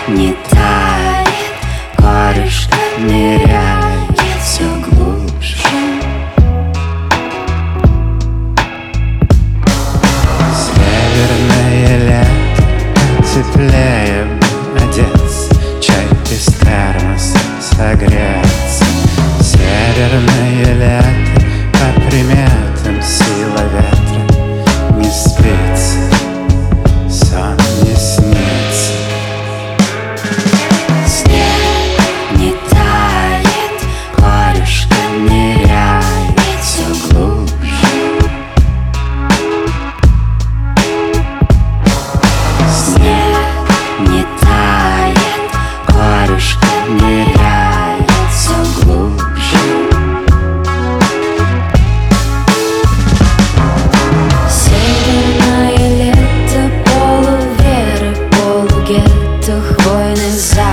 не тает, корюшка ныряет все глубже. Северное лето, теплее бы одеться, чай без термоса согреться. Северное лето, по приметам сила ветра, не спится, сон не снится. Снег не тает, корюшка ныряет все глубже. Снег не тает, корюшка ныряет все глубже. Северное лето, полуверы, полугетто, хвойный запах.